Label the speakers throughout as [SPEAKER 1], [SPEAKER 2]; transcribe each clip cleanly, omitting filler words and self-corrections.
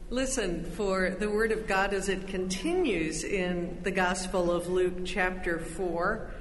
[SPEAKER 1] Listen for the Word of God as it continues in the Gospel of Luke, chapter 4.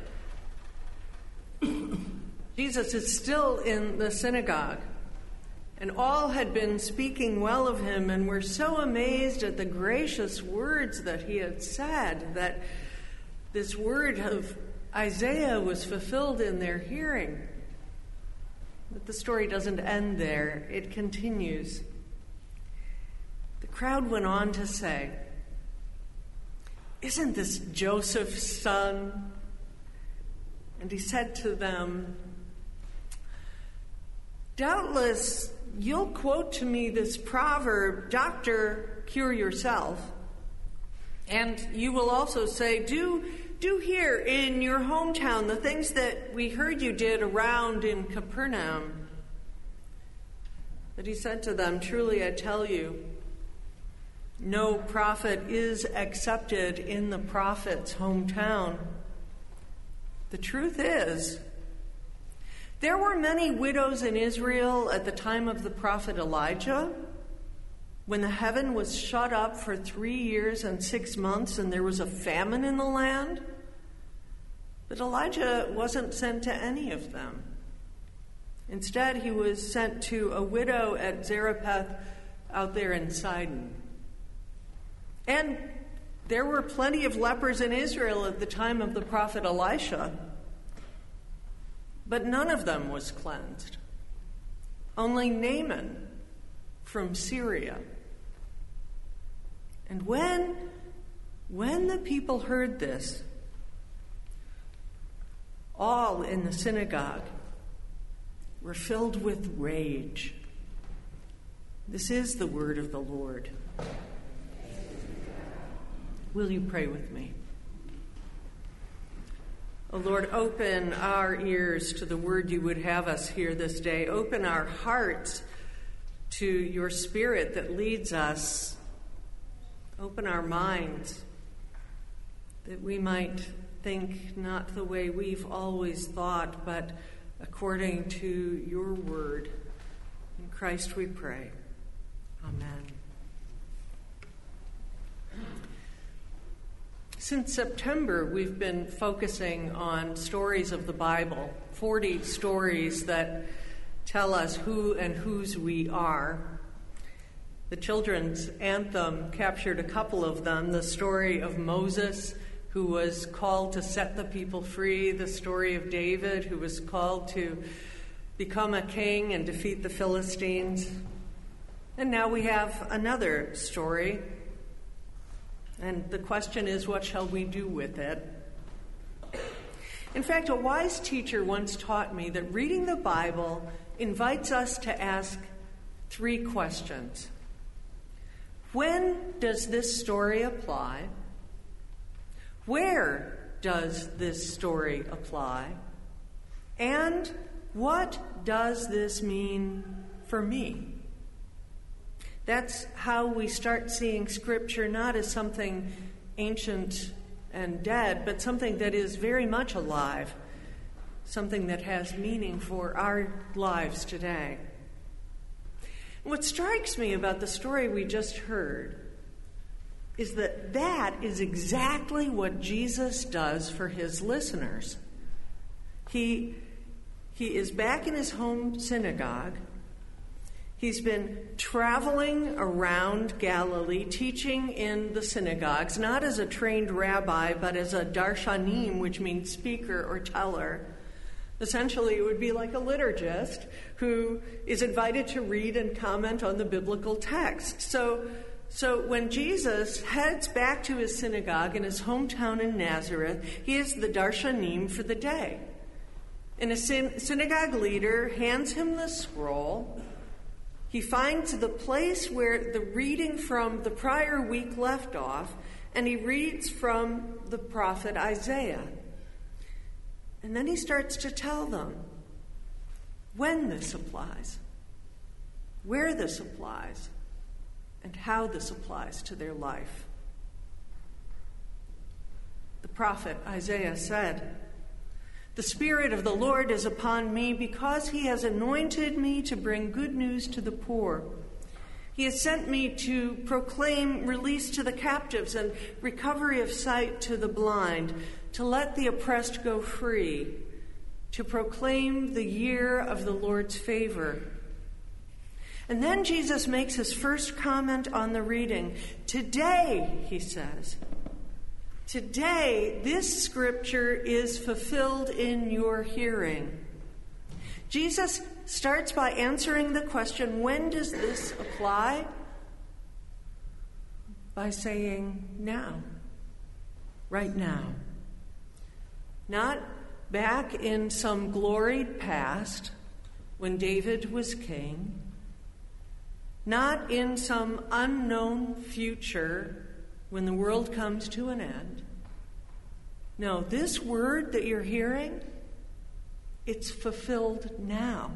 [SPEAKER 1] Jesus is still in the synagogue, and all had been speaking well of him and were so amazed at the gracious words that he had said that this word of Isaiah was fulfilled in their hearing. But the story doesn't end there. It continues. The crowd went on to say, "Isn't this Joseph's son?" And he said to them, "Doubtless you'll quote to me this proverb, 'Doctor, cure yourself.' And you will also say, do here in your hometown the things that we heard you did around in Capernaum." But he said to them, "Truly I tell you, no prophet is accepted in the prophet's hometown. The truth is, there were many widows in Israel at the time of the prophet Elijah, when the heaven was shut up for 3 years and 6 months and there was a famine in the land. But Elijah wasn't sent to any of them. Instead, he was sent to a widow at Zarephath out there in Sidon. And there were plenty of lepers in Israel at the time of the prophet Elisha, but none of them was cleansed. Only Naaman from Syria. And when the people heard this, all in the synagogue were filled with rage." This is the word of the Lord. Will you pray with me? Oh Lord, open our ears to the word you would have us hear this day. Open our hearts to your Spirit that leads us. Open our minds that we might think not the way we've always thought, but according to your word. In Christ we pray. Amen. Since September, we've been focusing on stories of the Bible, 40 stories that tell us who and whose we are. The children's anthem captured a couple of them: the story of Moses, who was called to set the people free; the story of David, who was called to become a king and defeat the Philistines. And now we have another story. And the question is, what shall we do with it? In fact, a wise teacher once taught me that reading the Bible invites us to ask 3 questions. When does this story apply? Where does this story apply? And what does this mean for me? That's how we start seeing Scripture not as something ancient and dead, but something that is very much alive, something that has meaning for our lives today. What strikes me about the story we just heard is that is exactly what Jesus does for his listeners. He is back in his home synagogue. He's been traveling around Galilee, teaching in the synagogues, not as a trained rabbi, but as a darshanim, which means speaker or teller. Essentially, it would be like a liturgist who is invited to read and comment on the biblical text. So when Jesus heads back to his synagogue in his hometown in Nazareth, he is the darshanim for the day. And a synagogue leader hands him the scroll. He finds the place where the reading from the prior week left off, and he reads from the prophet Isaiah. And then he starts to tell them when this applies, where this applies, and how this applies to their life. The prophet Isaiah said, "The Spirit of the Lord is upon me because he has anointed me to bring good news to the poor. He has sent me to proclaim release to the captives and recovery of sight to the blind, to let the oppressed go free, to proclaim the year of the Lord's favor. And then Jesus makes his first comment on the reading. Today, he says, today this scripture is fulfilled in your hearing. Jesus starts by answering the question, when does this apply? By saying now, right now. Not back in some gloried past when David was king, not in some unknown future when the world comes to an end. No, this word that you're hearing, it's fulfilled now.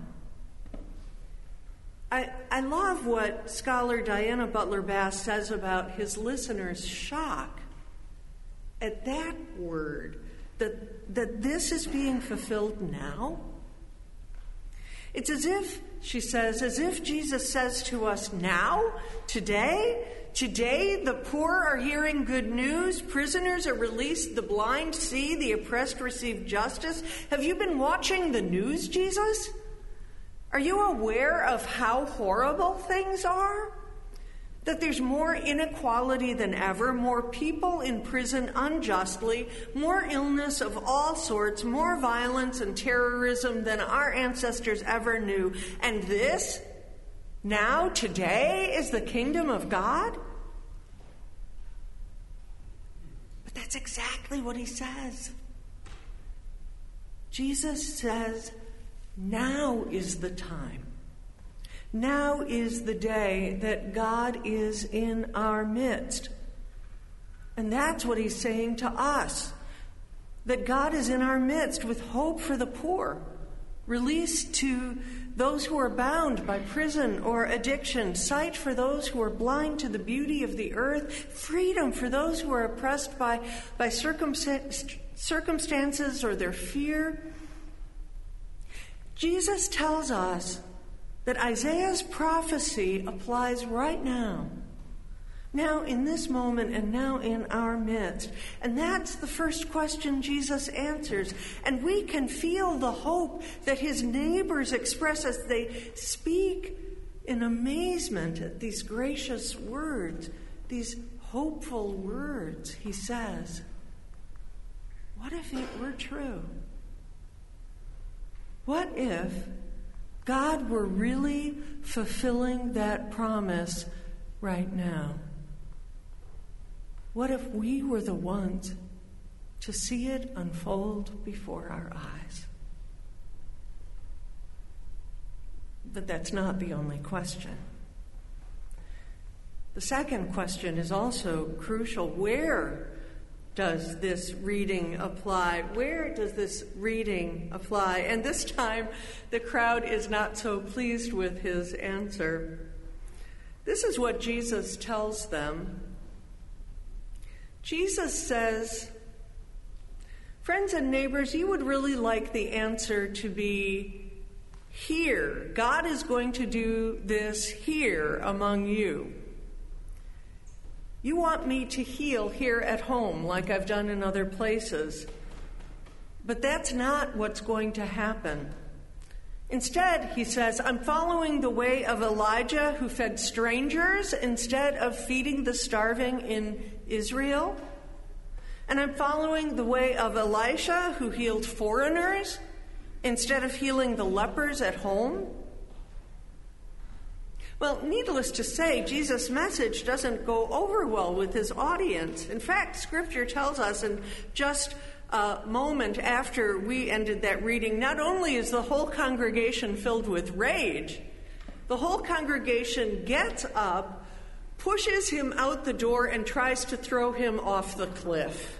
[SPEAKER 1] I love what scholar Diana Butler Bass says about his listeners' shock at that word, that this is being fulfilled now. It's as if, she says, as if Jesus says to us now, today, the poor are hearing good news, prisoners are released, the blind see, the oppressed receive justice. Have you been watching the news, Jesus? Are you aware of how horrible things are? That there's more inequality than ever, more people in prison unjustly, more illness of all sorts, more violence and terrorism than our ancestors ever knew. And this, now, today, is the kingdom of God? But that's exactly what he says. Jesus says, now is the time. Now is the day that God is in our midst. And that's what he's saying to us. That God is in our midst with hope for the poor, release to those who are bound by prison or addiction, sight for those who are blind to the beauty of the earth, freedom for those who are oppressed by circumstances or their fear. Jesus tells us that Isaiah's prophecy applies right now in this moment, and now in our midst. And that's the first question Jesus answers. And we can feel the hope that his neighbors express as they speak in amazement at these gracious words, these hopeful words. He says, what if it were true? What if God were really fulfilling that promise right now? What if we were the ones to see it unfold before our eyes? But that's not the only question. The second question is also crucial. Where does this reading apply? Where does this reading apply? And this time, the crowd is not so pleased with his answer. This is what Jesus tells them. Jesus says, friends and neighbors, you would really like the answer to be here. God is going to do this here among you. You want me to heal here at home like I've done in other places. But that's not what's going to happen. Instead, he says, I'm following the way of Elijah, who fed strangers instead of feeding the starving in Israel. And I'm following the way of Elisha, who healed foreigners instead of healing the lepers at home. Well, needless to say, Jesus' message doesn't go over well with his audience. In fact, Scripture tells us in just a moment after we ended that reading, not only is the whole congregation filled with rage, the whole congregation gets up, pushes him out the door, and tries to throw him off the cliff.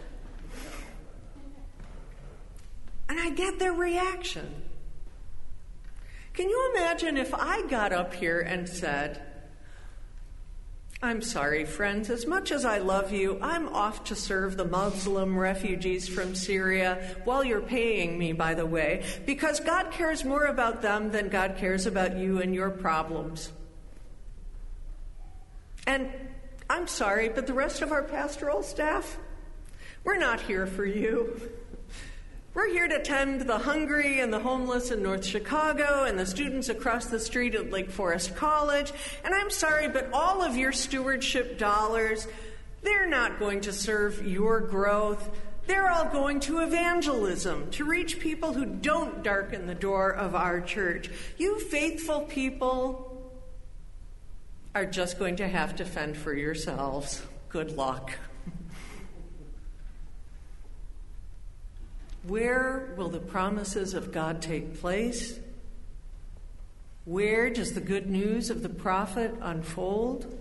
[SPEAKER 1] And I get their reaction. Can you imagine if I got up here and said, I'm sorry, friends, as much as I love you, I'm off to serve the Muslim refugees from Syria, while you're paying me, by the way, because God cares more about them than God cares about you and your problems. And I'm sorry, but the rest of our pastoral staff, we're not here for you. We're here to tend the hungry and the homeless in North Chicago and the students across the street at Lake Forest College. And I'm sorry, but all of your stewardship dollars, they're not going to serve your growth. They're all going to evangelism, to reach people who don't darken the door of our church. You faithful people are just going to have to fend for yourselves. Good luck. Where will the promises of God take place? Where does the good news of the prophet unfold?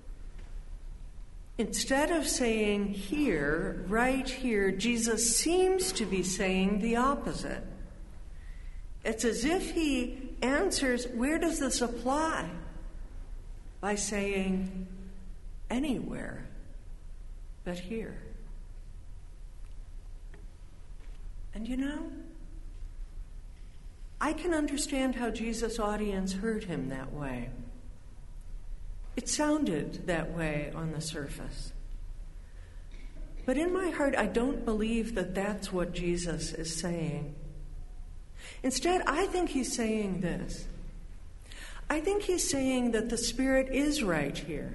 [SPEAKER 1] Instead of saying here, right here, Jesus seems to be saying the opposite. It's as if he answers, where does this apply? By saying, anywhere but here. And you know, I can understand how Jesus' audience heard him that way. It sounded that way on the surface. But in my heart, I don't believe that that's what Jesus is saying. Instead, I think he's saying this. I think he's saying that the Spirit is right here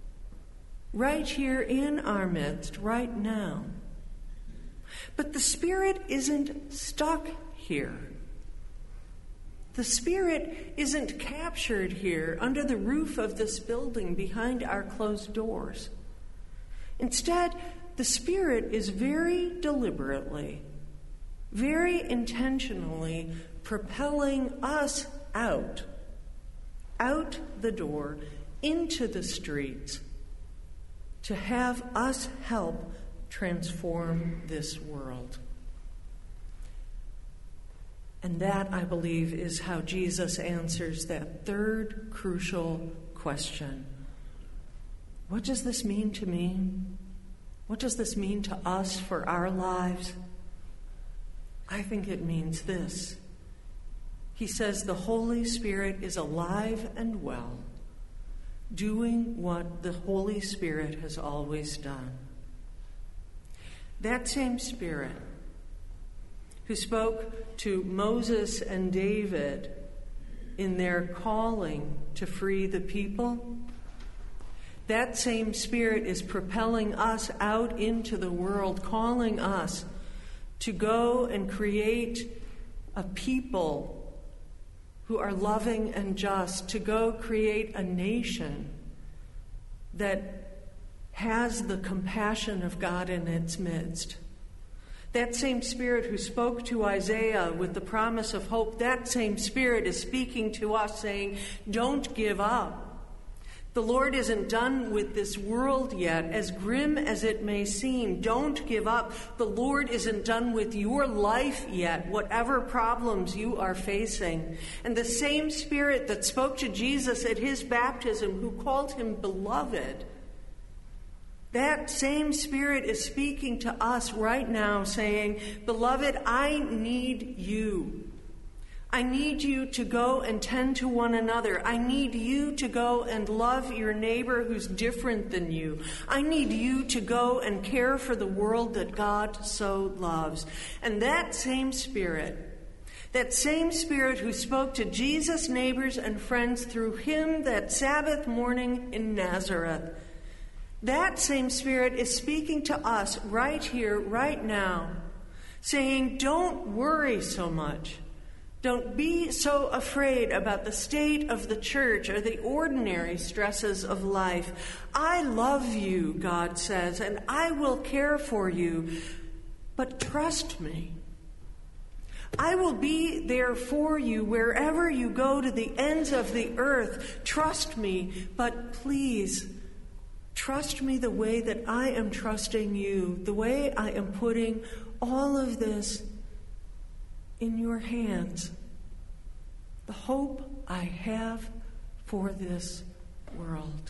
[SPEAKER 1] in our midst, right now. But the Spirit isn't stuck here. The Spirit isn't captured here under the roof of this building behind our closed doors. Instead, the Spirit is very deliberately, very intentionally propelling us out the door, into the streets, to have us help transform this world. And that, I believe, is how Jesus answers that third crucial question. What does this mean to me? What does this mean to us for our lives? I think it means this. He says the Holy Spirit is alive and well, doing what the Holy Spirit has always done. That same Spirit who spoke to Moses and David in their calling to free the people, that same Spirit is propelling us out into the world, calling us to go and create a people who are loving and just, to go create a nation that has the compassion of God in its midst. That same Spirit who spoke to Isaiah with the promise of hope, that same Spirit is speaking to us saying, don't give up. The Lord isn't done with this world yet, as grim as it may seem. Don't give up. The Lord isn't done with your life yet, whatever problems you are facing. And the same Spirit that spoke to Jesus at his baptism, who called him beloved, that same Spirit is speaking to us right now, saying, beloved, I need you. I need you to go and tend to one another. I need you to go and love your neighbor who's different than you. I need you to go and care for the world that God so loves. And that same Spirit who spoke to Jesus' neighbors and friends through him that Sabbath morning in Nazareth, that same Spirit is speaking to us right here, right now, saying, don't worry so much. Don't be so afraid about the state of the church or the ordinary stresses of life. I love you, God says, and I will care for you, but trust me. I will be there for you wherever you go to the ends of the earth. Trust me, but please, trust me the way that I am trusting you, the way I am putting all of this in your hands. The hope I have for this world.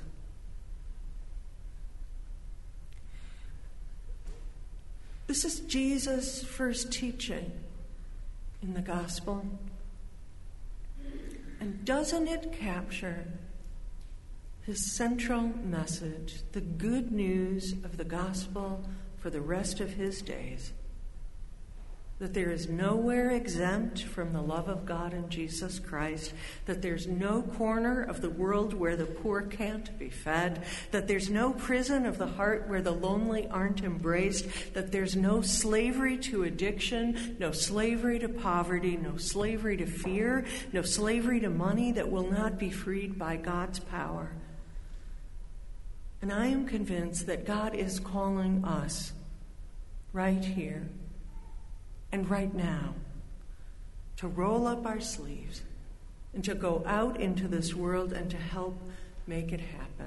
[SPEAKER 1] This is Jesus' first teaching in the gospel. And doesn't it capture his central message, the good news of the gospel for the rest of his days, that there is nowhere exempt from the love of God in Jesus Christ, that there's no corner of the world where the poor can't be fed, that there's no prison of the heart where the lonely aren't embraced, that there's no slavery to addiction, no slavery to poverty, no slavery to fear, no slavery to money that will not be freed by God's power. And I am convinced that God is calling us right here and right now to roll up our sleeves and to go out into this world and to help make it happen.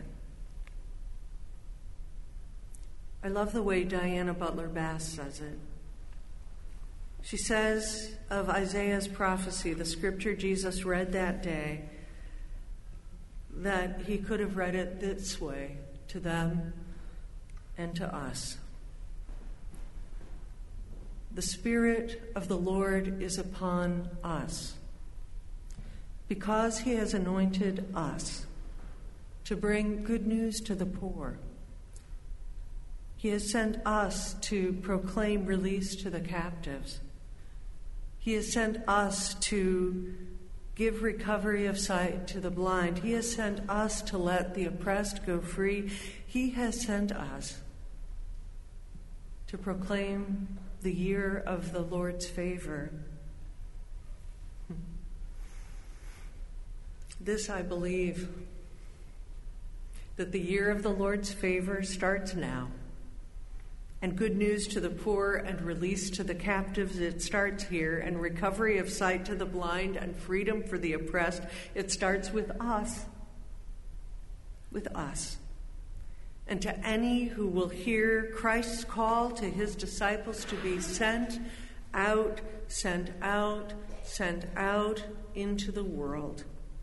[SPEAKER 1] I love the way Diana Butler Bass says it. She says of Isaiah's prophecy, the scripture Jesus read that day, that he could have read it this way to them and to us. The Spirit of the Lord is upon us, because he has anointed us to bring good news to the poor. He has sent us to proclaim release to the captives. He has sent us to give recovery of sight to the blind. He has sent us to let the oppressed go free. He has sent us to proclaim the year of the Lord's favor. This I believe, that the year of the Lord's favor starts now. And good news to the poor and release to the captives, it starts here. And recovery of sight to the blind and freedom for the oppressed, it starts with us. With us. And to any who will hear Christ's call to his disciples to be sent out, sent out, sent out into the world.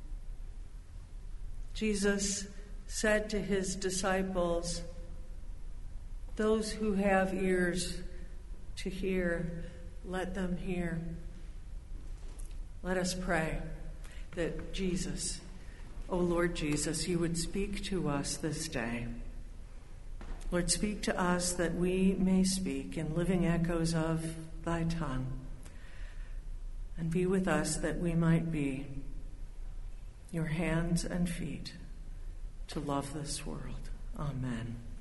[SPEAKER 1] Jesus said to his disciples, "Those who have ears to hear, let them hear." Let us pray that Jesus, O Lord Jesus, you would speak to us this day. Lord, speak to us that we may speak in living echoes of thy tongue. And be with us that we might be your hands and feet to love this world. Amen.